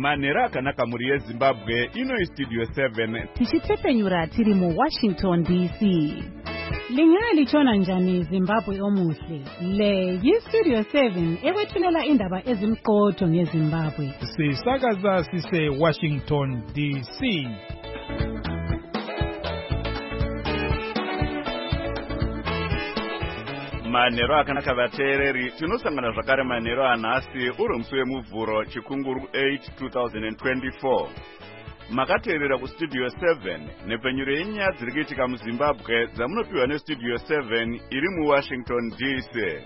Manhero akanaka muri yeZimbabwe, ino iStudio 7. Tichitsepenyura tiri muWashington DC. Lingaya lichona njani Zimbabwe omuhle. Le yiStudio 7 ewethulela indaba ezimqotho ngeZimbabwe. Sisakaza sise Washington DC. Manhero akanaka vateereri, tinosangana zvakare manhero anhasi uri musi wemuvhuro chikunguru 8 2024. Makateerera kuStudio 7 nepfenyuro yenyaya dziri kuitika muZimbabwe dzamunopiwa neStudio 7 iri muWashington DC.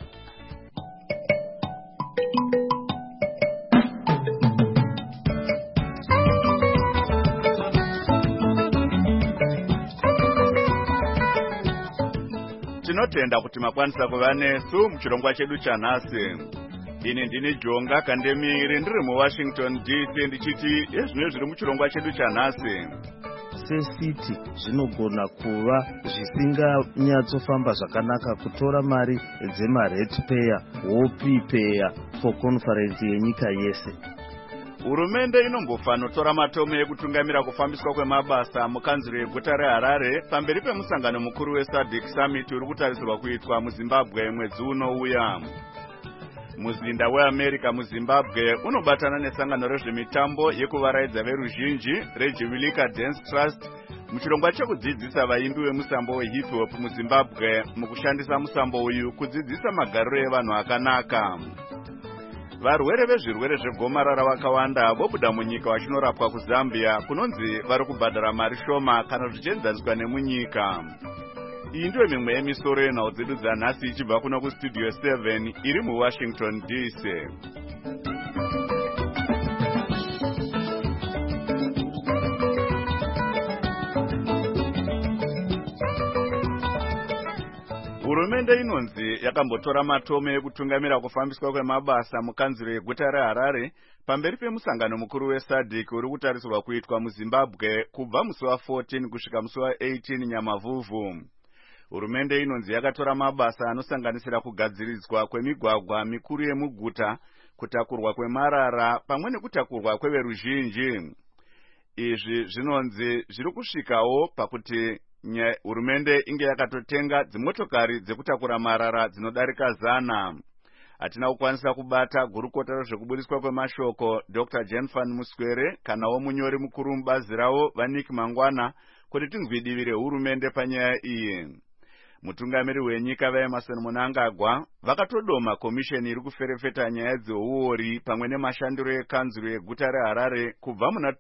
Tinotenda kuti makwanisa kuva nesu muchirongwa chedu chanhasi. Ini ndini Jonga Kandemiri ndiri muWashington DC ndichiti ezvino zviri muchirongwa chedu chanhasi. Sesiti zvinogona kuva zvisinganyatsofamba zvakanaka kutora mari dzemaRatepayer, Hopepayer for conference yenyika yese. Hurumende inombofanotora matome ekutungamira kufambiswa kwemabasa mukanzuro yeguta reHarare pamberi pemusangano mukuru weSADC Summit uri kutarisirwa kuitwa muZimbabwe mwedzi unouya. Muzinda weAmerica muZimbabwe unobatana nesangano rezvemitambo yekuvaraidza veruzhinji reJubilee Dance Trust muchirongwa chekudzidzisa vaimbi vemusambo wehip hop muZimbabwe mukushandisa musambo uyu kudzidzisa magariro evanhu akanaka. Varwere vezvirwere zvegomarara vakawanda vobuda munyika vachinorapwa kuZambia kunonzi vari kubhadhara mari shoma kana zvichienzaniswa nemunyika. Iyi ndiyo mimwe yemisoro yenhau dzedu dzanhasi ichibva kuno kuStudio 7 iri muWashington DC. Hurumende inonzi yakambotora matome ekutungamira kufambiswa kwemabasa mukanzuro yeguta reHarare pamberi pemusangano mukuru weSADC uri kutarisirwa kuitwa muZimbabwe kubva musi wa14 kusvika musi wa18 Nyamavhuvhu. Hurumende inonzi yakatora mabasa anosanganisira kugadziridzwa kwemigwagwa mikuru yemuguta, kutakurwa kwemarara pamwe nekutakurwa kweveruzhinji. Izvi zvinonzi zviri kusvikawo pakuti hurumende inge yakatotenga dzimotokari dzekutakura marara dzinodarika 100. Hatina kukwanisa kubata gurukota rezvekubudiswa kwemashoko Dr. Jenfan Muswere kanawo munyori mukuru mubazi ravo vaNick Mangwana kuti tinzwi divi rehurumende panyaya iyi. Mutungamiri wenyika vaEmerson Mnangagwa vakatodoma komisheni iri kuferefeta nyaya dzeuori pamwe nemashandiro ekanzuro yeguta reHarare kubva muna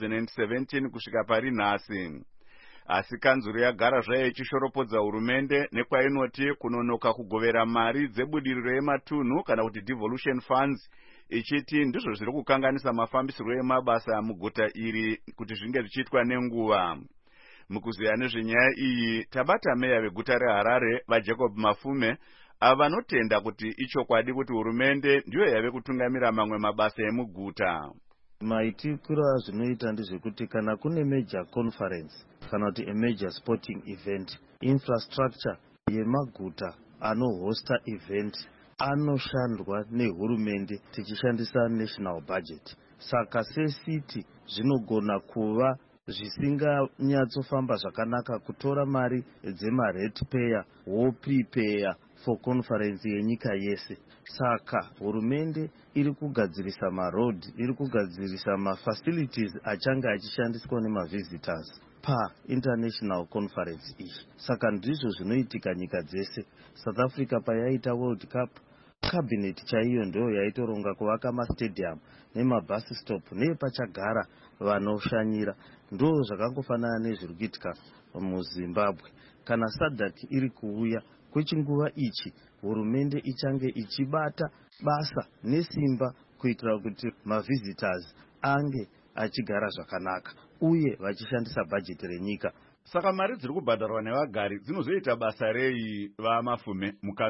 2017 kusvika pari nhasi. Asi kanzuro yagara zvayo ichishoropodza hurumende nekwainoti kunonoka kugovera mari dzebudiriro yematunhu kana kuti devolution funds, ichiti ndizvo zviri kukanganisa mafambisiro emabasa muguta iri kuti zvinge zvichiitwa nenguva. Mukuziya nezvenyaya iyi tabata meya veguta reHarare vaJacob Mafume avanotenda kuti ichokwadi kuti hurumende ndiyo yave kutungamira mamwe mabasa emuguta. Maitikiro azvinoita ndezvekuti kana kune major conference kana kuti major sporting event, infrastructure yemaguta anohosta event anoshandwa nehurumende tichishandisa national budget. Saka sesiti zvinogona kuva zvisinganyatsofamba zvakanaka kutora mari dzemaRatepayer, Hopepayer for conference yenyika yese. Saka hurumende iri kugadzirisa maroad, iri kugadzirisa mafacilities achange achishandiswa nemavisitors painternational conference iyi. Saka ndizvo zvinoitika nyika dzese. South Africa payaita World Cup, cabinet chaiyo ndiyo yaitoronga kuvaka mastadium nemabus stop nepachagara vanoshanyira. Ndo zvakangofanana nezviri kuitika muZimbabwe. Kana SADC iri kuuya kwechinguva ichi, hurumende ichange ichibata basa nesimba kuitira kuti mavisitors ange achigara zvakanaka uye vachishandisa bhajeti renyika. Saka mari dziri kubhadharwa nevagari dzinozoita basa rei vaMafume mukanzuro?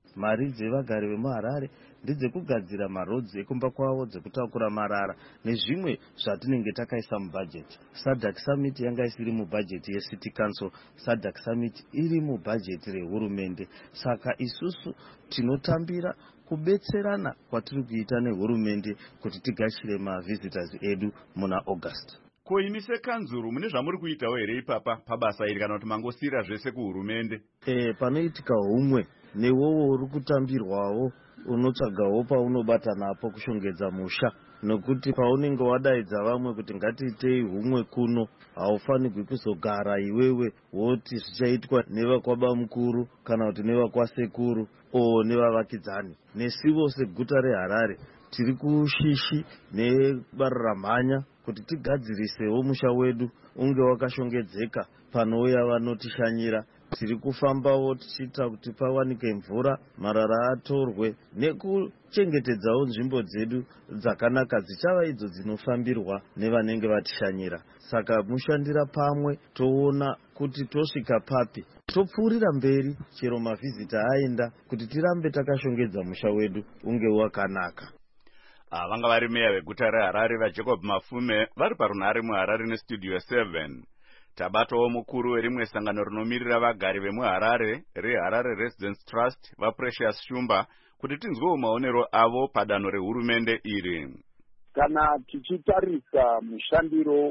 Mari dzevagari vemuHarare ndedzekugadzira marodzi ekumba kwavo, dzekutakura marara nezvimwe zvatinenge takaisa mubhajeti. SADC Summit yanga isiri mubhajeti yeCity Council, SADC Summit iri mubhajeti rehurumende. Saka isusu tinotambira kubetserana kwatiri kuita nehurumende kuti tigashire mavisitors edu muna August. Ko imi sekanzuru mune zvamuri kuitawo here ipapa pabasa iri kana kuti mangosiyira zvese kuhurumende? Panoitika humwe newowo uri kutambirwawo unotsvagawo paunobata napo kushongedza musha, nokuti paunenge wadaidza vamwe kuti ngatiitei humwe kuno, haufanirwi kuzogara iwewe woti zvichaitwa nevakwaba mukuru kana kuti nevakwasekuru nevavakidzani. Nesivo seguta reHarare tiri kushishi neBararamhanya kuti tigadzirisewo musha wedu unge wakashongedzeka panouya vanotishanyira. Tiri kufambawo tichiita kuti pawanike mvura, marara atorwe nekuchengetedzawo nzvimbo dzedu dzakanaka dzichava idzo dzinofambirwa nevanenge vatishanyira. Saka mushandira pamwe toona kuti tosvika papi, topfuurira mberi chero mavhizita aenda, kuti tirambe takashongedza musha wedu unge wakanaka. Vanga vari meya veguta reHarare vaJacob Mafume vari parunhare muHarare neStudio 7. Tabatawo mukuru werimwe sangano rinomirira vagari vemuHarare reHarare Residence Trust vaPrecious Shumba kuti tinzwewo maonero avo padanho rehurumende iri. Kana tichitarisa mushandiro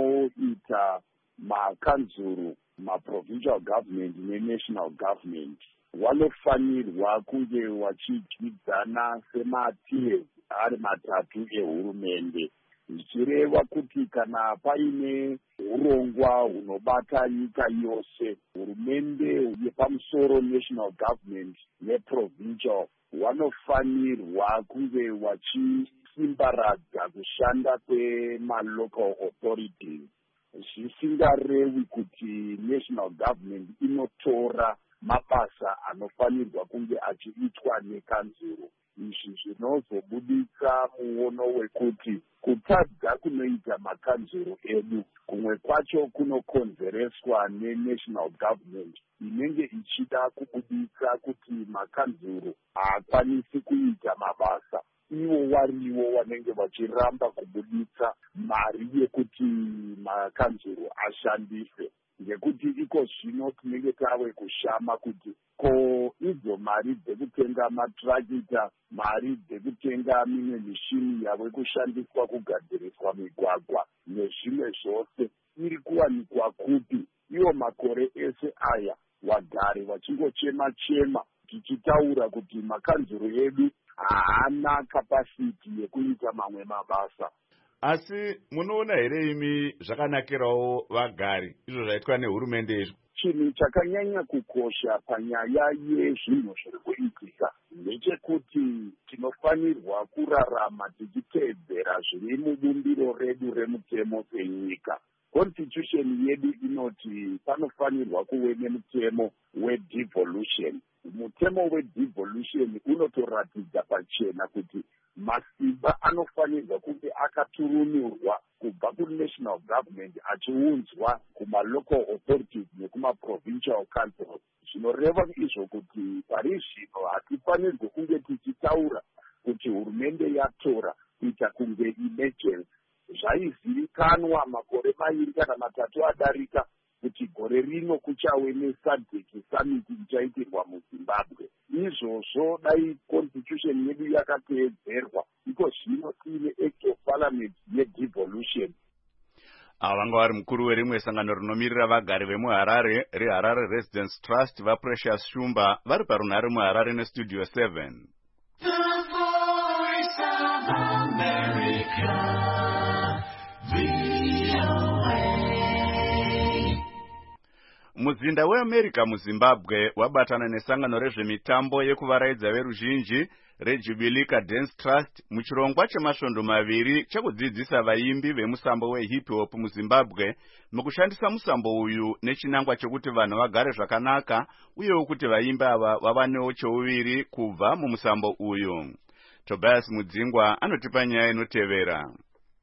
unoita makanzuru, maprovincial government nenational government, wanofanirwa kunge vachidyidzana sematiers ari matatu ehurumende, zvichireva kuti kana paine urongwa hunobata nyika yose, hurumende yepamusoro national government neprovincial vanofanirwa kunge vachisimbaradza kushanda kwemalocal authorities, zvisingarevi kuti national government inotora mabasa anofanirwa kunge achiitwa nekanzuru. Izvi zvinozobudisa muono wekuti kutadza kunoita makanzuru edu kumwe kwacho kunokonzereswa nenational government inenge ichida kubudisa kuti makanzuru haakwanisi kuita mabasa. Ivo warivo wanenge vachiramba kubudisa mari yekuti makanzuru ashandise, ngekuti iko zvino tinenge tave kushama kuti ko idzo mari dzekutenga matrakita, mari dzekutenga mimwe mishini yave kushandiswa kugadziriswa migwagwa nezvimwe zvose iri kuwanikwa kupi? Iwo makore ese aya vagari vachingochema-chema tichitaura kuti makanzuru edu haana kapasiti yekuita mamwe mabasa. Asi munoona here imi zvakanakirawo vagari izvo zvaitwa nehurumende izvo? Chinhu chakanyanya kukosha panyaya yezvinhu zviri kuitika ndechekuti tinofanirwa kurarama tichiteedzera zviri mubumbiro redu remutemo senyika. Constitution yedu inoti panofanirwa kuve nemutemo wedevolution. Mutemo wedevolution unotoratidza pachena kuti masimba anofanirwa kunge akaturunurwa kubva kunational government achiunzwa kumalocal authorities nekumaprovincial councils. Zvinoreva izvo kuti pari zvino hatifanirwe kunge tichitaura kuti hurumende yatora kuita kunge emergency. Zvaizivikanwa makore mairi kana matatu adarika kuti gore rino kuchave neSADC Summit ichaitirwa muZimbabwe. Izvozvo dai constitution yedu yakateedzerwa, iko zvino tiine act of parliament yedevolution. Vanga vari mukuru werimwe sangano rinomirira vagari vemuHarare reHarare Residence Trust vaPrecious Shumba vari parunhare muHarare neStudio 7. The Voice of America. Muzinda weAmerica muZimbabwe wabatana nesangano rezvemitambo yekuvaraidza veruzhinji reJubilee Dance Trust muchirongwa chemasvondo maviri chekudzidzisa vaimbi vemusambo wehip hop muZimbabwe mukushandisa musambo uyu nechinangwa chekuti vanhu vagare zvakanaka uyewo kuti vaimbi ava vavanewo cheuviri kubva mumusambo uyu. Tobias Mudzingwa anotipa nyaya inotevera.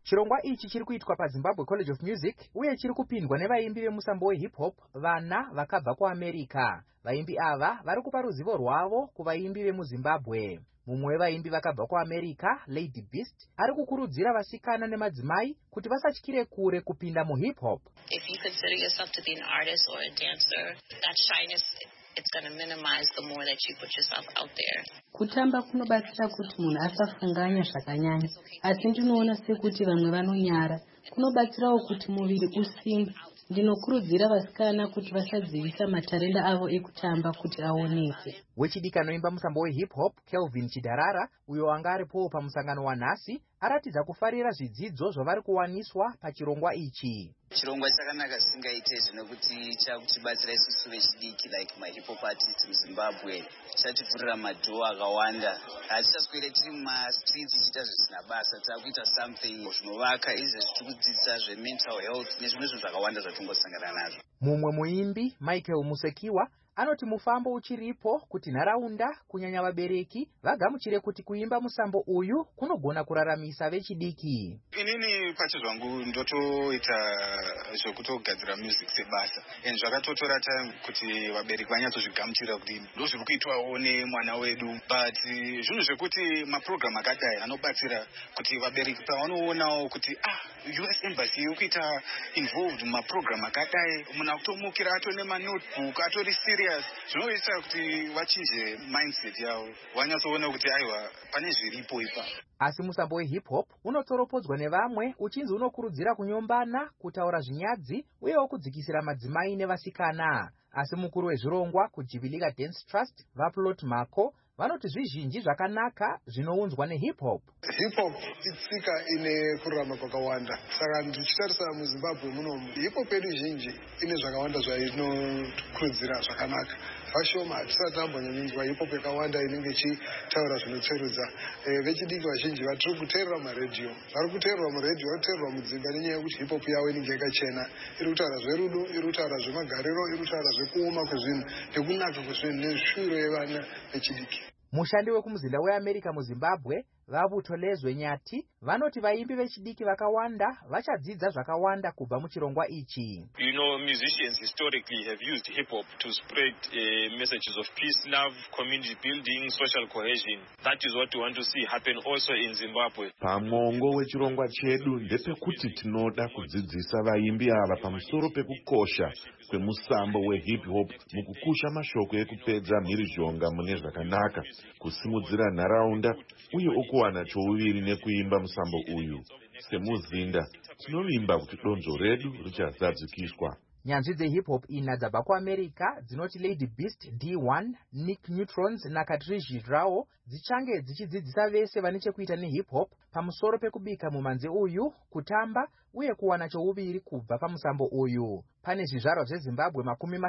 Chirongwa ichi chiri kuitwa paZimbabwe College of Music uye chiri kupindwa nevaimbi vemusambo wehip hop vana vakabva kuAmerica. Vaimbi ava vari kupa ruzivo rwavo kuvaimbi vemuZimbabwe. Mumwe wevaimbi vakabva kuAmerica, Lady Beast, ari kukurudzira vasikana nemadzimai kuti vasatyire kure kupinda muhip hop. If you consider yourself to be an artist or a dancer, that shyness, it's going to minimize the more that you put yourself out there. Kutamba kunobatsira kuti munhu asafunganya zvakanyanya, asi ndinoona sekuti vamwe vanonyara. Kunobatsirawo kuti muviri usimbe. Ndinokurudzira vasikana kuti vasadzivisa matarenda avo ekutamba kuti aoneke. Wechidiki anoimba musambo wehip hop, Kelvin Chidharara, uyo anga aripowo pamusangano wanhasi, aratidza kufarira zvidzidzo zvavari kuwaniswa pachirongwa ichi. Chirongwa chakanaka singaitezve nekuti chakuchibatsira isusu vechidiki like mahip hop artists muZimbabwe. Chativhurira madhoo akawanda. Hatichaswere tiri mumastreets tichiita zvisina basa, takuita something zvinovaka, izvo zvitikudzidzisa zvemental health nezvimwe zvinhu zvakawanda zvatongosangana nazvo. Mumwe muimbi Michael Musekiwa anoti mufambo uchiripo kuti nharaunda kunyanya vabereki vagamuchire kuti kuimba musambo uyu kunogona kuraramisa vechidiki. Inini pacho zvangu ndotoita zvekutogadzira music sebasa. Zvakatotora time kuti vabereki vanyatsozvigamuchira kuti ndozviri kuitwawo nemwana wedu. But zvinhu zvekuti maprogram akadai anobatsira kuti vabereki pavanoonawo kuti US Embassy iri kuita involved mumaprogram akadai, munhu akutomukira atone manotebook atori serious. Zvinoita kuti vachinje mindset yavo, vanyatsoona kuti aiwa pane zviripo ipa. Asi musambo wehip hop unotoropodzwa nevamwe uchinzi unokurudzira kunyombana, kutaura zvinyadzi uyewo kudzikisira madzimai nevasikana. Asi mukuru wezvirongwa kuJivilika Dance Trust, Vaplot Mako, vanoti zvizhinji zvakanaka zvinounzwa nehip hop. Hip hop itsika ine kurarama kwakawanda. Saka ndichitarisa muZimbabwe munomu, hip hop yedu zhinji ine zvakawanda zvainokurudzira zvakanaka. Vashoma hatisati tambonyanyinzwa hip hop yakawanda inenge ichitaura zvinotserudza. Vechidiki vazhinji vatiri kuteerera maredhiyo. Vari kuteerera muredhiyo, vari kuteerera mudzimba nenyaya yekuti hip hop yavo inenge yakachena. Iri kutaura zverudo, iri kutaura zvemagariro, iri kutaura zvekuoma kwezvinhu nekunaka kwezvinhu nezvishuviro yevana vechidiki. Mushandi wekumuzinda weAmerica muZimbabwe, Vabutolezwe Nyati, vanoti vaimbi vechidiki vakawanda vachadzidza zvakawanda kubva muchirongwa ichi. You know, musicians historically have used hip hop to spread messages of peace, love, community building, social cohesion. That is what we want to see happen also in Zimbabwe. Pamongo wechirongwa chedu ndepekuti tinoda kudzidzisa vaimbi ava pamusoro pekukosha kwemusambo wehip hop mukukusha mashoko ekupedza mhirizhonga mune zvakanaka, kusimudzira nharaunda uye ukuwana chouviri nekuimba musambo uyu. Semuzinda tinovimba kuti donzvo redu richazadzikiswa. Nyanzvi dzehip hop ina dzabva kuAmerica dzinoti Lady Beast, D1, Nick Neutrons naKatrishi Rao dzichange dzichidzidzisa vese vane chekuita nehip hop pamusoro pekubika mumanze uyu, kutamba uye kuwana chouviri kubva pamusambo uyu. Pane zvizvarwa zveZimbabwe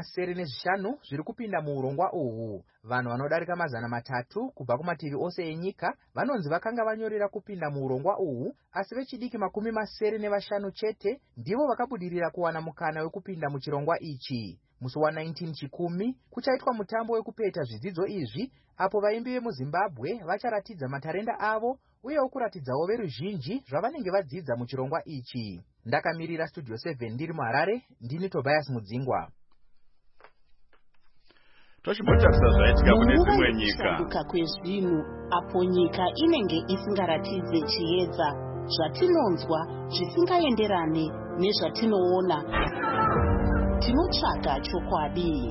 75 zviri kupinda muurongwa uhu. Vanhu vanodarika 300 kubva kumativi ose enyika vanonzi vakanga vanyorera kupinda muurongwa uhu, asi vechidiki 75 chete ndivo vakabudirira kuwana mukana wekupinda muchirongwa ichi. Musi wa19 Chikumi kuchaitwa mutambo wekupeta zvidzidzo izvi, apo vaimbi vemuZimbabwe vacharatidza matarenda avo uye kuratidzawo veruzhinji zvavanenge vadzidza muchirongwa ichi. Ndakamirira Studio 7 ndiri muHarare, ndini Tobias Mudzingwa. Tochibotarisa zvaitika kune dzimwe nyika. Kushanduka kwezvinhu apo nyika inenge isingaratidze chiedza, zvatinonzwa zvisingaenderane nezvatinoona. Tinotsvaga chokwadi.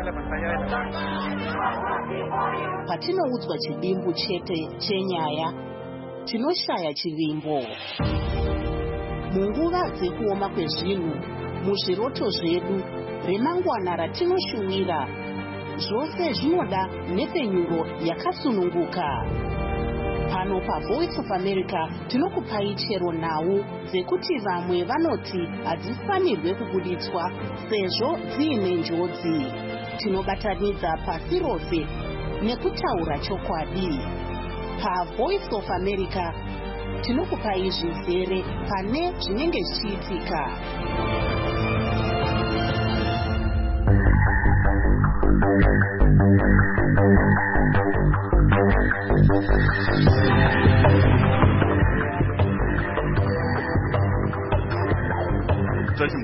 Patinoudzwa chidimbu chete chenyaya, tinoshaya chivimbo. Munguva dzekuoma kwezvinhu, muzviroto zvedu, remangwana ratinoshuvira, zvose zvinoda nhepfenyuro yakasununguka. Pano paVoice of America tinokupai chero nhau dzekuti vamwe vanoti hadzifanirwe kubuditswa sezvo dziine njodzi. Tinobatanidza pasi rose nekutaura chokwadi. PaVoice of America tinokupai zvizere pane zvinenge zvichiitika.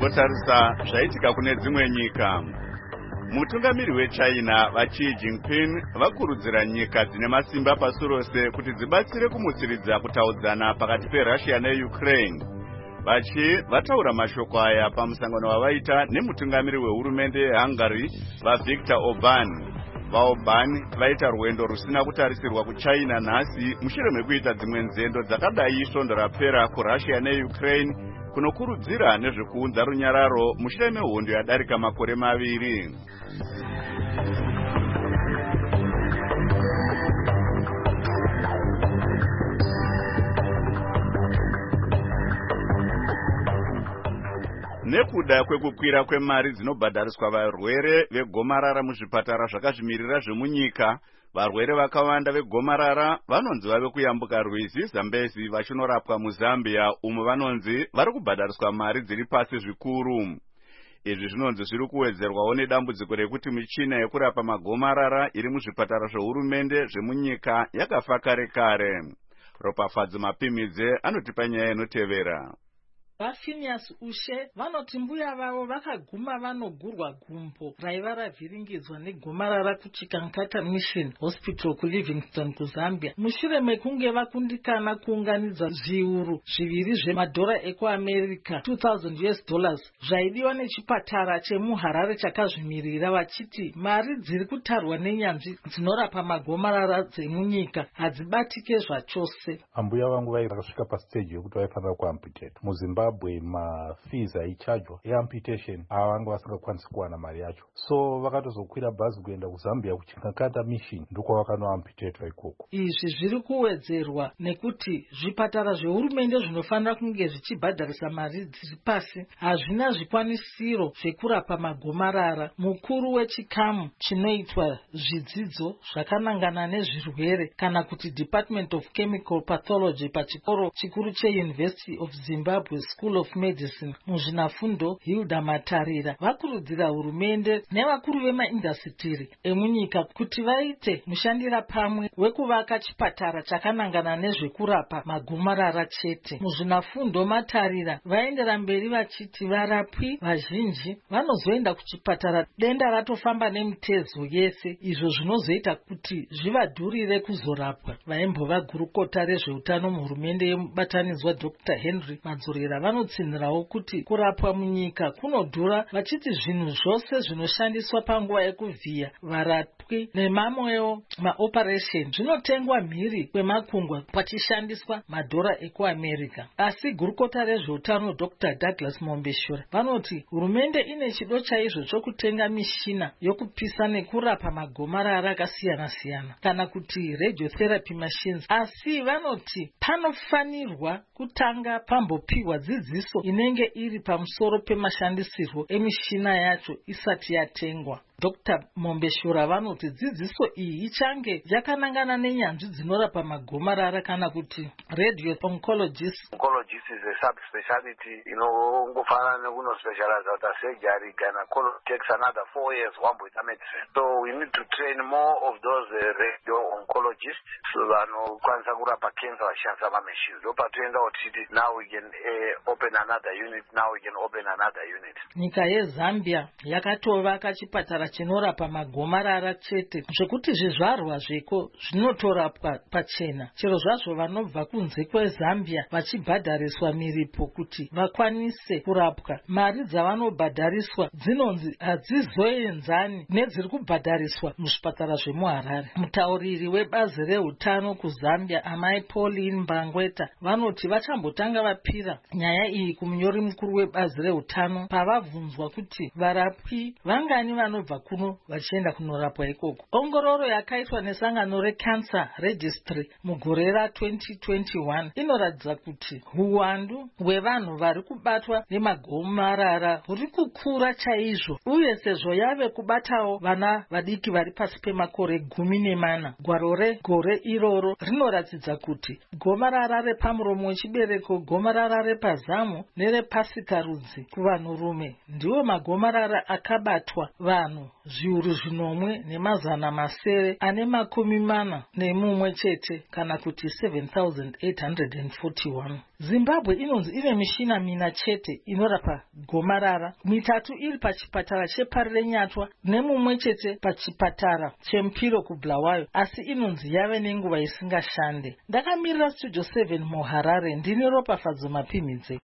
tinotarisa zvaitika kune dzimwe nyika. Mutungamiri weChina vaXi Jinping vakurudzira nyika dzine masimba pasi rose kuti dzibatsire kumutsiridza kutaudzana pakati peRussia neUkraine. Vachi vataura mashoko aya pamusangano wavaita nemutungamiri wehurumende yeHungary vaVictor Orban. VaOrban vaita rwendo rusina kutarisirwa kuChina nhasi mushure mekuita dzimwe nzendo dzakadai svondo rapera kuRussia neUkraine kunokurudzira nezvekuunza runyararo mushure mehondo yadarika makore 2. Nekuda kwekukwira kwemari dzinobhadhariswa varwere vegomarara muzvipatara zvakazvimirira zvemunyika, varwere vakawanda vegomarara vanonzi vave kuyambuka rwizi Zambezi vachinorapwa muZambia, umo vanonzi vari kubhadhariswa mari dziri pasi zvikuru. Izvi zvinonzi zviri kuwedzerwawo nedambudziko rekuti michina yekurapa magomarara iri muzvipatara zvehurumende zvemunyika yakafa kare kare. Ropafadzo Mapimidze anotipa nyaya inotevera. VaPhinias Ushe vanoti mbuya vavo vakaguma vanogurwa gumbo raiva ravhiringidzwa negomarara kuChikankata Mission Hospital kuLivingstone kuZambia mushure mekunge vakundikana kuunganidza zviuru 2 zvemadhora ekuAmerica $2,000 zvaidiwa nechipatara chemuHarare chakazvimirira, vachiti mari dziri kutarwa nenyanzvi dzinorapa magomarara dzemunyika hadzibatike zvachose. Ambuya vangu vakasvika pastage yokuti vaifanira kuamputate muZimbabwe. Mafees aichajwa eamputation vanga vasingakwanisi kuwana mari yacho, so vakatozokwira bhazi kuenda kuZambia kuChikankata Mission ndokwavakanoamputatwa ikoko. Izvi zviri kuwedzerwa nekuti zvipatara zvehurumende zvinofanira kunge zvichibhadharisa mari dziri pasi hazvina zvikwanisiro zvekurapa magomarara. Mukuru wechikamu chinoitwa zvidzidzo zvakanangana nezvirwere kana kuti Department of Chemical Pathology pachikoro chikuru cheUniversity of Zimbabwe School of Medicine muzvinafundo Hilda Matarira vakurudzira hurumende nevakuru vemaindasitiri emunyika kuti vaite mushandira pamwe wekuvaka chipatara chakanangana nezvekurapa magomarara chete. Muzvinafundo Matarira vaendera mberi vachiti varapwi vazhinji vanozoenda kuchipatara denda ratofamba nemitezo yese, izvo zvinozoita kuti zvivadhurire kuzorapwa. Vaimbova gurukota rezveutano muhurumende yemubatanidzwa Dr. Henry Madzorera vanotsinirawo kuti kurapwa munyika kunodhura, vachiti zvinhu zvose zvinoshandiswa panguva yekuvhiya varapwi nemamwewo maoperation zvinotengwa mhiri kwemakungwa pachishandiswa madhora ekuAmerica. Asi gurukota rezveutano Dr. Douglas Mombeshura vanoti hurumende ine chido chaizvo chokutenga mishina yokupisa nekurapa magomarara akasiyana-siyana kana kuti radiotherapy machines, asi vanoti panofanirwa kutanga pambopiwa dzidziso inenge iri pamusoro pemashandisirwo emishina yacho isati yatengwa. Dr. Mombeshura vanoti dzidziso iyi ichange yakanangana nenyanzvi dzinorapa magomarara kana kuti radio oncologist. Oncologist is a subspecialty inongofanana nekunospecialize out surgery kana takes another 4 years wamboita medicine. So we need to train more of those radio oncologists so vanokwanisa kurapa cancer vachishandisa mamachines. Ndopatoenda kuti now we can open another unit, now we can open another unit. Nyika yeZambia yakatovaka chipatara chinorapa magomarara chete zvekuti zvizvarwa zveko zvinotorapwa pachena, chero zvazvo vanobva kunze kweZambia vachibhadhariswa miripo kuti vakwanise kurapwa. Mari dzavanobhadhariswa dzinonzi hadzizoenzani nedziri kubhadhariswa muzvipatara zvemuHarare. Mutauriri webazi reutano kuZambia Amai Pauline Mbangweta vanoti vachambotanga vapira nyaya iyi kumunyori mukuru webazi reutano pavabvunzwa kuti varapwi vangani vanobva kuno vachienda kunorapwa ikoko. Ongororo yakaitwa nesangano reCancer Registry mugore ra2021 inoratidza kuti huwandu hwevanhu vari kubatwa nemagomarara huri kukura chaizvo, uye sezvo yave kubatawo vana vadiki vari pasi pemakore 14. Gwaro regore iroro rinoratidza kuti gomarara repamuromo wechibereko, gomarara repazamu nerepasikarudzi kuvanhurume ndiwo magomarara akabatwa vanhu 9,900 ane 41 chete kana kuti 7,841. Zimbabwe inonzi ine mishina mina chete inorapa gomarara, 3 iri pachipatara cheParire Nyatwa nemumwe chete pachipatara cheMpiro kuBulawayo, asi inonzi yave nenguva isingashande. Ndakamirira Studio 7 muHarare, ndine Ropafadzo Mapimidze.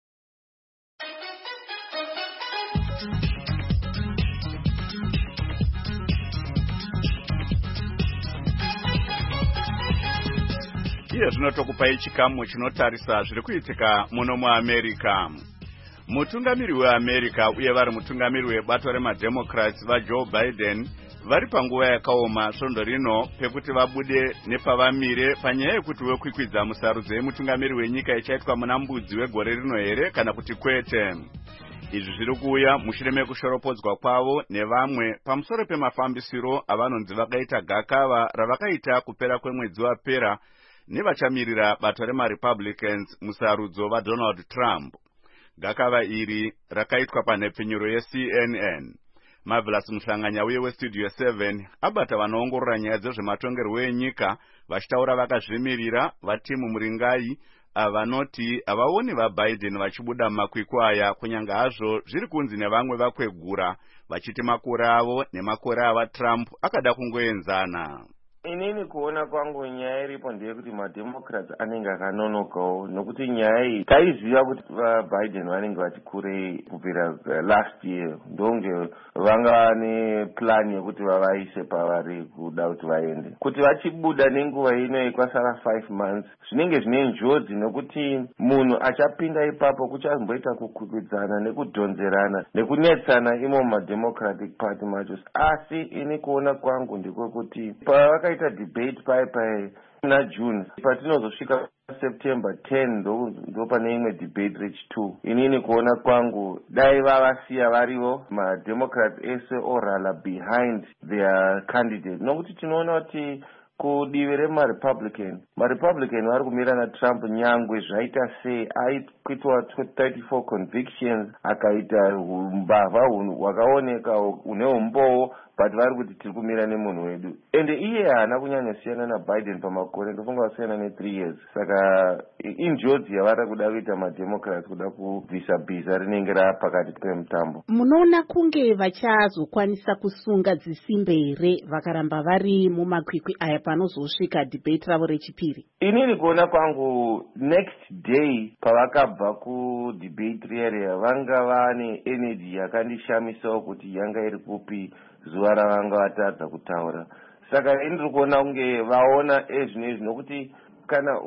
Iye zvinotokupai chikamu chinotarisa zviri kuitika muno muAmerica. Mutungamiri weAmerica uye vari mutungamiri webato remademocrats vaJoe Biden vari panguva yakaoma svondo rino pekuti vabude nepavamire panyaya yekuti wekwikwidza musarudzo yemutungamiri wenyika ichaitwa muna Mbudzi wegore rino here kana kuti kwete. Izvi zviri kuuya mushure mekushoropodzwa kwavo nevamwe pamusoro pemafambisiro avanonzi vakaita gakava ravakaita kupera kwemwedzi wapera nevachamirira bato remaRepublicans musarudzo vaDonald Trump. Gakava iri rakaitwa panhepfenyuro yeCNN. Marvelous Muhlanganya uye weStudio 7 abata vanoongorora nyaya dzezvematongerwo enyika vachitaura vakazvimirira vatimu muringai avanoti avaoni vaBiden vachibuda mumakwikwi aya kunyange hazvo zviri kunzi nevamwe vakwegura vachiti makore avo nemakore avaTrump akada kungoenzana. Inini kuona kwangu nyaya iripo ndeyekuti mademocrats anenge akanonokawo, nokuti nyaya iyi taiziva kuti vaBiden vanenge vachikurei kubvira last year, ndonge vanga neplan yekuti vavaise pavari kuda kuti vaende. Kuti vachibuda nenguva ino kwasara 5 months zvinenge zvine njodzi, nokuti munhu achapinda ipapo kuchazomboita kukwikwidzana nekudhonzerana nekunetsana imo mumademocratic party macho. Asi ini kuona kwangu ndikokuti pavakaita debate pai naJune patinozosvika September 10 ndo pane imwe debate rechi2. Inini kuona kwangu dai vavasiya varivo mademocrats ese orala behind their candidate, nokuti tinoona kuti kudivi remaRepublican vari kumira naTrump nyangwe zvaita sei aitwa 34 convictions akaita umbavha hwakaoneka hune umbowo, but vari kuti tiri kumira nemunhu wedu, ende iye haana kunyanyosiyana naBiden pamakore, ndofunga vasiyana ne3 years. Saka injodzi yavari kuda kuita mademocrats kuda kubvisa bhiza rinenge rapakati pemutambo. Munoona kunge vachazokwanisa kusunga dzisimbe here vakaramba vari mumakwikwi aya panozosvika debate ravo rechipiri? Inini kuona kwangu next day pavakabva kudebate riya vanga vane energy yakandishamisawo kuti yanga iri kupi zuva ravanga vatadza kutaura. Saka ini ndiri kuona kunge vaona ezvinezvi, nokuti kana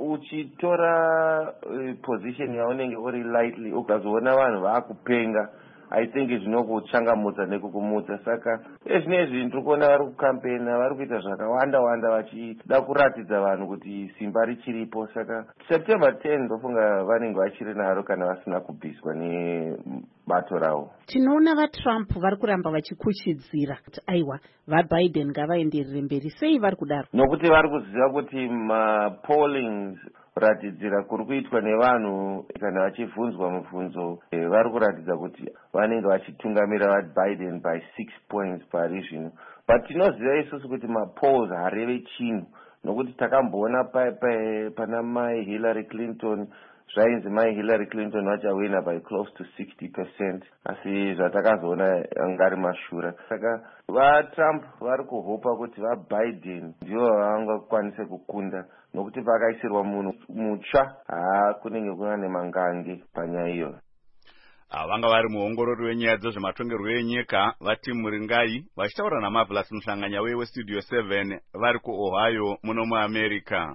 uchitora position yaunenge uri lightly ukazoona vanhu vaakupenga, I think zvinokuchangamudza nekukumudza. Saka ezvinezvi ndiri kuona vari kukampena, vari kuita zvakawanda vachida kuratidza vanhu kuti simba richiripo. Saka September 10 ndofunga vanenge vachiri naro kana vasina kubviswa nebato ravo. Tinoona vaTrump vari kuramba vachikuchidzira kuti aiwa vaBiden ngavaenderere mberi. Sei vari kudaro? Nokuti vari kuziva kuti mapollings kuratidzira kuri kuitwa nevanhu kana vachibvunzwa mubvunzo vari kuratidza kuti vanenge vachitungamira vaBiden by 6 points pari zvino. But tinoziva isusu kuti mapolls hareve chinhu, nokuti takamboona pana mai Hillary Clinton zvainzi mai Hillary Clinton vachawina by close to 60%, asi zvatakazoona angari mashura. Saka vaTrump vari kuhopa kuti vaBiden ndivo vangakwanise kukunda, nokuti vakaisirwa munhu mutsva kunenge kuna nemangange panyaya iyo. Vanga vari muongorori wenyaya dzezvematongerwo enyika vatimu muringai vachitaura naMarvelous Muhlanganya weStudio 7 vari kuOhio muno muAmerica.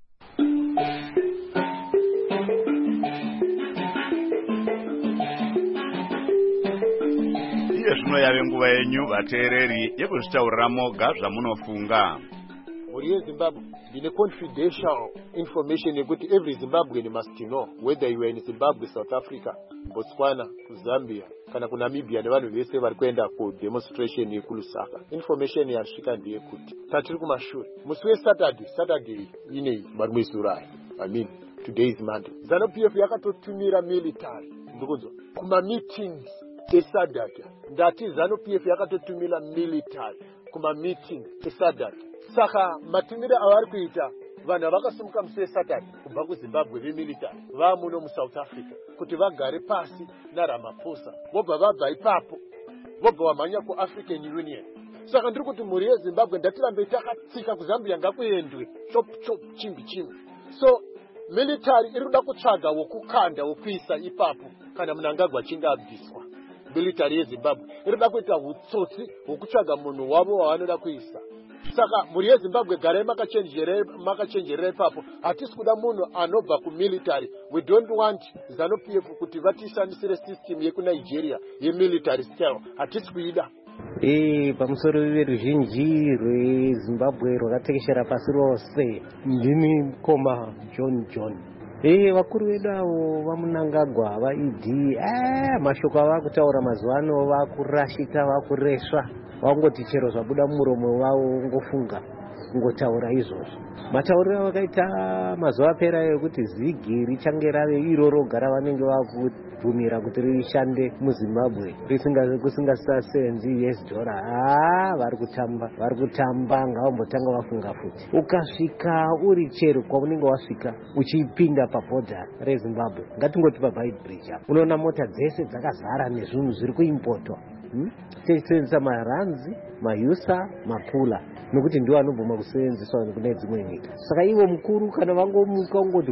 Iye zvino yave nguva yenyu vateereri yekuzvitaurira moga zvamunofunga. Muri yeZimbabwe ndine confidential information yekuti every Zimbabwean must know whether you are in Zimbabwe, South Africa, Botswana, Zambia kana kuNamibia nevanhu vese vari kuenda kudemonstration yekuLusaka. Information yasvika ndeyekuti tatiri kumashure musi weSaturday inei vari muIsrael. I mean today is Monday. ZANU-PF yakatotumira military ndikunzwa kuma meetings eSadat. Ndati ZANU-PF yakatotumira military kuma meeting eSadat. Saka matumire avari kuita vanhu vakasimuka musi weSaturday kubva kuZimbabwe vemilitary vamuno muSouth Africa kuti vagare pasi naRamaphosa, vobva vabva ipapo vobva vamhanya kuAfrican Union. Saka ndiri kuti mhuri yeZimbabwe ndatirambe takatsika kuZambia ngakuendwe chop chimbi. So military iri kuda kutsvaga wokukanda wokuisa ipapo kana Mnangagwa achinge abviswa. Military yeZimbabwe iri kuda kuita hutsotsi wokutsvaga munhu wavo wavanoda kuisa. Saka mhuri yeZimbabwe garai makachenjerera ipapo. Hatisi kuda munhu anobva kumilitary. We don't want ZANU-PF kuti vatishandisire system yekuNigeria yemilitary style. Hatisi kuida. Pamusoro veruzhinji rweZimbabwe rwakatekeshera pasi rose, ndini mukoma John. Vakuru vedu avo vaMnangagwa vaID, mashoko avakutaura mazuva ano vakurashika, vakuresva, vangoti chero zvabuda muromo wavo ngofunga ngotaura izvozvo. Matauriro avakaita mazuva apera ekuti zigi richange rave iro roga ravanenge vakubvumira kuti rishande muZimbabwe kusingasasenzi US dollar. Vari kutamba, ngavambotanga vafunga futi. Ukasvika uri chero kwaunenge wasvika uchipinda pabhodha reZimbabwe, ngatingoti paBaid Bridge, unoona mota dzese dzakazara nezvinhu zviri kuimpotwa. Tichiseenzesa maranzi, mayusa, mapula, nokuti ndiwo anobvuma kusevenzeswa kune dzimwe nyika. Saka ivo mukuru kana vangomuka ungoti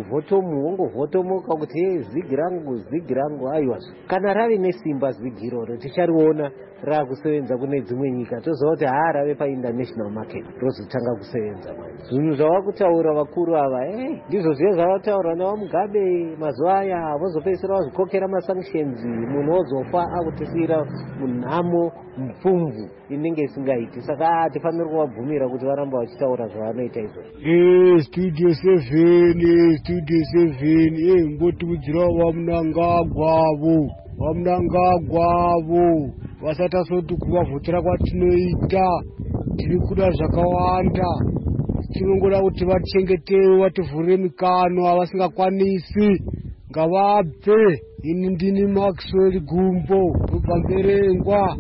votomoka kuti zigi rangu aiwa. Kana rave nesimba zigi iroro tichariona raakusevenza kune dzimwe nyika, toziva kuti rave painternational market rozotanga kusevenza. Zvinhu zvavakutaura vakuru ava ndizvo zviye zvavataura navaMugabe mazuva aya, vozopedzisira vazvikokera masanctions, munhu ozofa akutisira munhamo mupfumvu inenge isingaiti. Saka hatifaniri kuvabvumira kuti varamba vachitaura zvavanoita izvozvo. Studio 7 ngotiudzira vaMnangagwavo vasati kuvavhotera kwatinoita, tiri kuda zvakawanda, tinongoda kuti vatichengetewe, vativhurire mikano avasingakwanisi, ngavabve. Ini ndini Maxwell Gumbo kubva Mberengwa.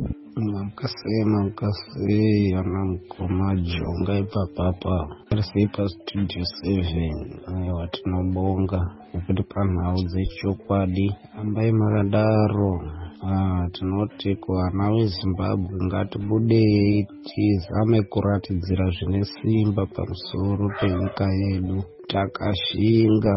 Mukase ana mukoma Jonga ipapapa risipa Studio 7. Aiwa, tinobonga nekuti panhau dzechokwadi ambai makadaro. Tinoti kuvana veZimbabwe ngatibudei tizame kuratidzira zvine simba pamusoro penyika yedu. Takashinga,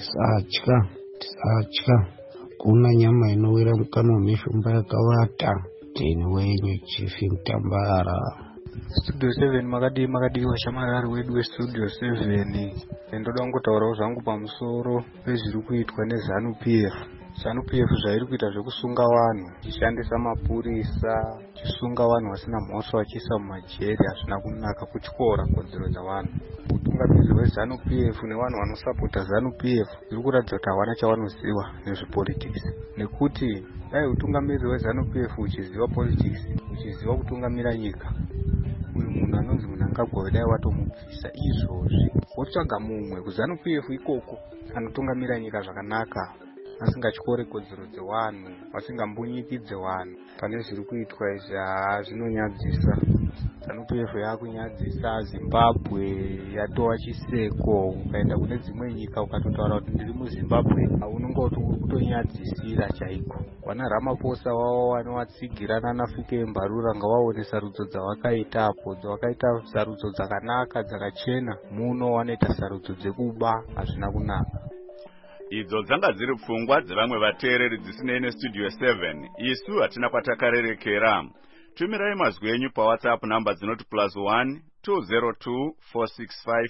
tisatya. Kuna nyama inowira mukanwa mishumba yakavata. Tini wenyu Chifi Mtambara. Studio 7 makadiwa shamarari wedu weStudio 7. Ndoda kungotaurawo zvangu pamusoro pezviri kuitwa neZANU-PF. ZANU-PF zvairi kuita zvekusunga vanhu, tichishandisa mapurisa, chisunga vanhu vasina mhosva vachiisa mumajeri, hazvina kunaka, kutyora kodzero dzavanhu. Utungamiri hweZANU-PF nevanhu vanosapota ZANU-PF zviri kuratidza kuti havana chavanoziva nezvepolitics. Nekuti dai utungamiri hweZANU-PF uchiziva politics, uchiziva kutungamira nyika, uyu munhu anonzi Mnangagwa dai watomubvisa izvozvi, wotsvaga mumwe kuZANU-PF ikoko anotungamira nyika zvakanaka, asingatyore kodzero dzevanhu, asingambonyikidze vanhu. Pane zviri kuitwa izvi zvinonyadzisa. ZANU-PF yakunyadzisa. Zimbabwe yatova chiseko. Ukaenda kune dzimwe nyika ukatotaura kuti ndiri muZimbabwe, unonga uri kutonyadzisira chaiko. Vana Ramaphosa wavo vanovatsigira naNafike Mbarura ngavaone sarudzo dzavakaitapo, dzavakaita sarudzo dzakanaka dzakachena. Muno vanoita sarudzo dzekuba, hazvina kunaka. Idzo dzanga dziri pfungwa dzevamwe vateereri dzisinei neStudio 7. Isu hatina kwatakarerekera. Tumirai mazwi enyu paWhatsApp namba dzinoti +1 202 465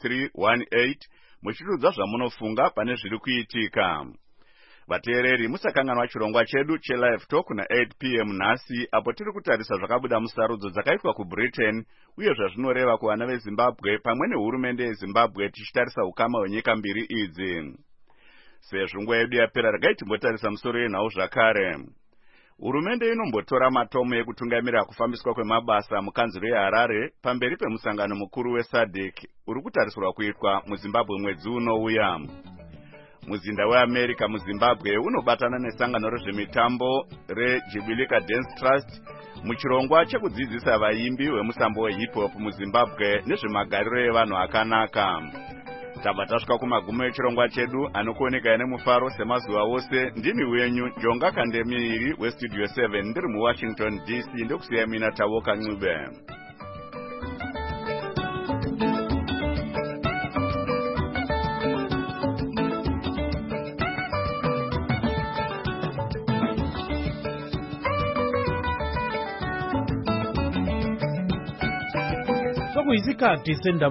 0318 muchitiudza zvamunofunga pane zviri kuitika. Vateereri, musakanganwa chirongwa chedu cheLive Talk na8 PM nhasi, apo tiri kutarisa zvakabuda musarudzo dzakaitwa kuBritain uye zvazvinoreva kuvana veZimbabwe pamwe nehurumende yeZimbabwe, tichitarisa ukama hwenyika mbiri idzi. Sezvo nguva yedu yapera, regai timbotarisa musoro yenhau zvakare. Hurumende inombotora matomo ekutungamira kufambiswa kwemabasa mukanzuro yeHarare pamberi pemusangano mukuru weSADC uri kutarisirwa kuitwa muZimbabwe mwedzi unouya. Muzinda weAmerica muZimbabwe unobatana nesangano rezvemitambo reJubilee Dance Trust muchirongwa chekudzidzisa vaimbi vemusambo wehip hop muZimbabwe nezvemagariro evanhu akanaka. tabva tasvika kumagumo echirongwa chedu anokuoneka nemufaro semazuva ose. Ndini wenyu Jonga Kandemiri westudio 7 ndiri muWashington DC, ndokusiya mina Tavoka Ncube. Sokuyisikhathi sendaba